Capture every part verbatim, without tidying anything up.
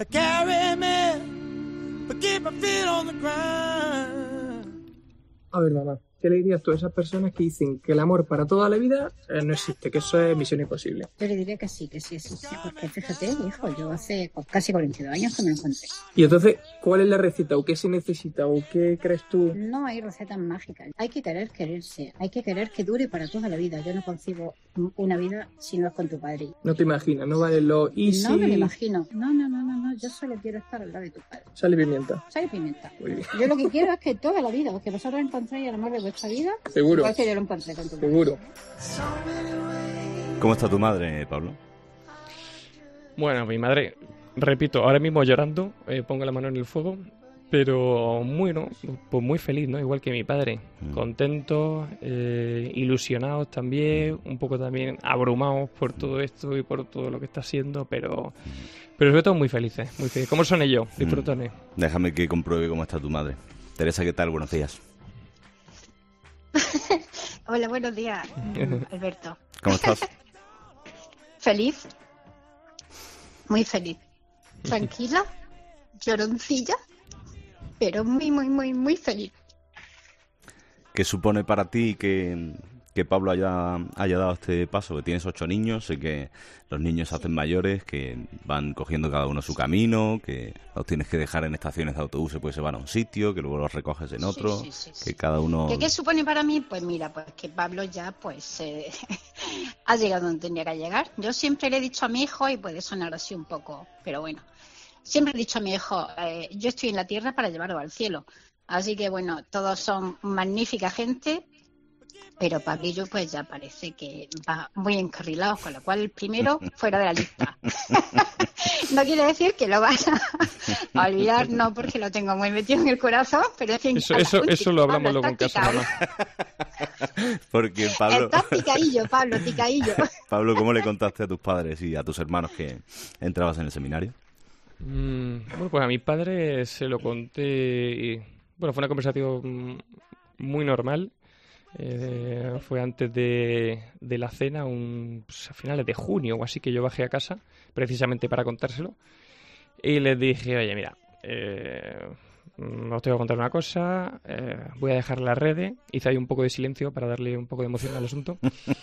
carry me, but keep my feet on the ground. A ver, mamá, ¿qué le dirías tú a esas personas que dicen que el amor para toda la vida eh, no existe, que eso es misión imposible? Yo le diría que sí, que sí existe, porque fíjate, hijo, yo hace casi cuarenta y dos años que me lo encontré. Y entonces, ¿cuál es la receta o qué se necesita o qué crees tú? No hay recetas mágicas, hay que querer quererse, hay que querer que dure para toda la vida. Yo no concibo una vida si no es con tu padre. No te imaginas, no vale lo easy. No me lo imagino, no, no, no, no, no, yo solo quiero estar al lado de tu padre. Sale pimienta. Sale pimienta. Muy bien. Yo lo que quiero es que toda la vida, que vosotros encontréis el amor de vuestra vida. Seguro. Igual que yo lo encontré con tu padre. Seguro. ¿Cómo está tu madre, Pablo? Bueno, mi madre, repito, ahora mismo llorando, eh, pongo la mano en el fuego, pero bueno, pues muy feliz, ¿no? Igual que mi padre, mm. contentos, eh, ilusionados también, un poco también abrumados por todo esto y por todo lo que está haciendo, pero, pero sobre todo muy felices, muy felices. ¿Cómo son ellos? Disfrutones. Mm. Déjame que compruebe cómo está tu madre. Teresa, ¿qué tal? Buenos días. Hola, buenos días, Alberto. ¿Cómo estás? Feliz, muy feliz, tranquila, lloroncilla, pero muy, muy, muy, muy feliz. ¿Qué supone para ti que, que Pablo haya, haya dado este paso? Que tienes ocho niños, sé que los niños se hacen mayores, que van cogiendo cada uno su camino, que los tienes que dejar en estaciones de autobuses pues se van a un sitio, que luego los recoges en otro, sí, sí, sí, que sí. cada uno... ¿Qué, ¿Qué supone para mí? Pues mira, pues que Pablo ya pues eh, ha llegado donde tenía que llegar. Yo siempre le he dicho a mi hijo, y puede sonar así un poco, pero bueno, siempre he dicho a mi hijo, eh, yo estoy en la tierra para llevarlo al cielo. Así que bueno, todos son magnífica gente, pero Pablillo pues ya parece que va muy encarrilado, con lo cual el primero fuera de la lista. No quiere decir que lo vas a, a olvidar, no, porque lo tengo muy metido en el corazón, pero en fin... Eso, eso, eso lo hablamos luego en casa, mamá. Porque Pablo... Estás picadillo, Pablo, picadillo. Pablo, ¿cómo le contaste a tus padres y a tus hermanos que entrabas en el seminario? Mm, bueno, pues a mi padre se lo conté y... Bueno, fue una conversación muy normal. Eh, fue antes de, de la cena, un, pues a finales de junio o así, que yo bajé a casa precisamente para contárselo y les dije, oye, mira, eh, os tengo que contar una cosa, eh, voy a dejar las redes. Hice ahí un poco de silencio para darle un poco de emoción al asunto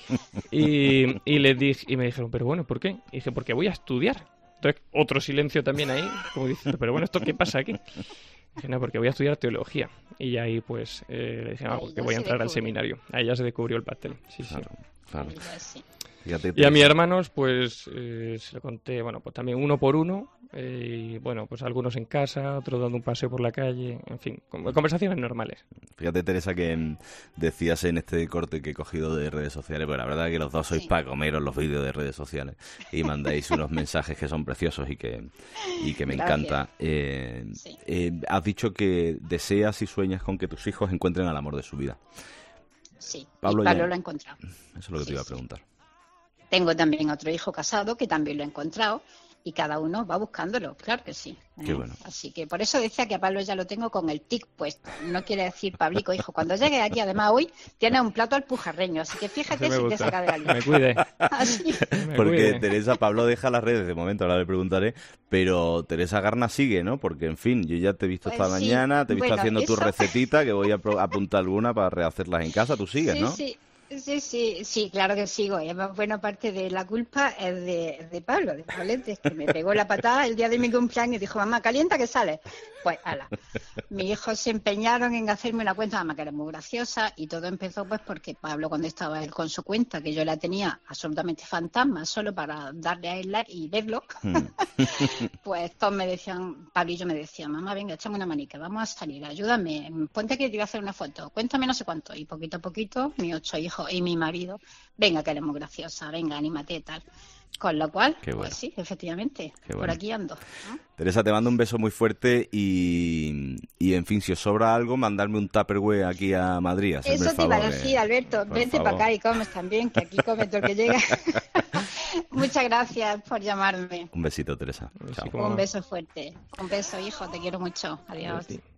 y, y les dije, y me dijeron, pero bueno, ¿por qué? Y dije, porque voy a estudiar. Entonces otro silencio también ahí, como diciendo, pero bueno, ¿esto qué pasa aquí? Dije, no, porque voy a estudiar teología. Y ahí, pues, eh, le dije, ah, que voy a entrar al seminario. Ahí ya se descubrió el pastel. Sí, claro, sí. Claro. Fíjate, y a mis hermanos, pues, eh, se lo conté, bueno, pues también uno por uno. Eh, y, bueno, pues algunos en casa, otros dando un paseo por la calle. En fin, conversaciones normales. Fíjate, Teresa, que mm, decías en este corte que he cogido de redes sociales, pues la verdad es que los dos sois sí. para comeros los vídeos de redes sociales y mandáis unos mensajes que son preciosos y que, y que me Gracias. encanta. Eh, sí. eh, has dicho que deseas y sueñas con que tus hijos encuentren el amor de su vida. Sí, Pablo, y Pablo ya... lo ha encontrado. Eso es lo que sí, te iba a preguntar. Sí. Tengo también otro hijo casado que también lo ha encontrado. Y cada uno va buscándolo, claro que sí. Qué bueno. Así que por eso decía que a Pablo ya lo tengo con el tic puesto. No quiere decir, Pablico, hijo, cuando llegue aquí, además hoy, tiene un plato alpujarreño. Así que fíjate si te saca de la lista. Me cuide. Así. Porque cuide. Teresa, Pablo deja las redes de momento, ahora le preguntaré, pero Teresa Garna sigue, ¿no? Porque, en fin, yo ya te he visto pues esta sí. mañana, te he visto bueno, haciendo eso... tu recetita, que voy a apuntar alguna para rehacerlas en casa. Tú sigues, sí, ¿no? Sí, Sí, sí, sí, claro que sigo. Y además, buena parte de la culpa es de, de Pablo, de Pablete, que me pegó la patada el día de mi cumpleaños y dijo, mamá, calienta que sale. Pues, ala. Mis hijos se empeñaron en hacerme una cuenta, mamá, que era muy graciosa, y todo empezó pues porque Pablo, cuando estaba él con su cuenta, que yo la tenía absolutamente fantasma, solo para darle a él like y verlo, pues todos me decían, Pablo y yo me decía, mamá, venga, échame una manica, vamos a salir, ayúdame, ponte que te voy a hacer una foto, cuéntame no sé cuánto. Y poquito a poquito, mis ocho hijos y mi marido, venga, que eres muy graciosa, venga, anímate, tal. Con lo cual, bueno. pues sí, efectivamente, Qué por bueno. aquí ando, ¿no? Teresa, te mando un beso muy fuerte y, y en fin, si os sobra algo, mandarme un Tupperware aquí a Madrid. Eso te iba a decir, Alberto, por vente para acá y comes también, que aquí come todo el que llega. Muchas gracias por llamarme. Un besito, Teresa. Chao. Un beso fuerte. Un beso, hijo, te quiero mucho. Adiós.